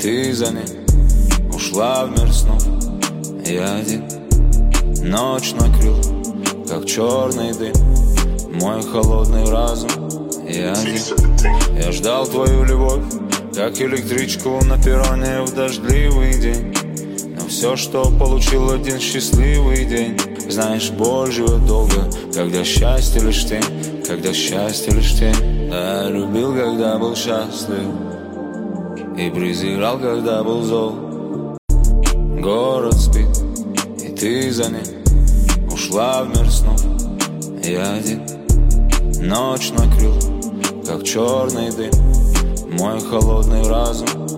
ты за ней ушла в мир снов. Я один, ночь накрыл, как черный дым, мой холодный разум. Я один, я ждал твою любовь, как электричку на перроне в дождливый день. Но все, что получил, один счастливый день. Знаешь, боль живет долго, когда счастье лишь тень, когда счастье лишь тень. Да, любил, когда был счастлив, и презирал, когда был зол. Город спит, и ты за ней ушла в мир снов. Я один, ночь накрыл, как черный дым, мой холодный разум.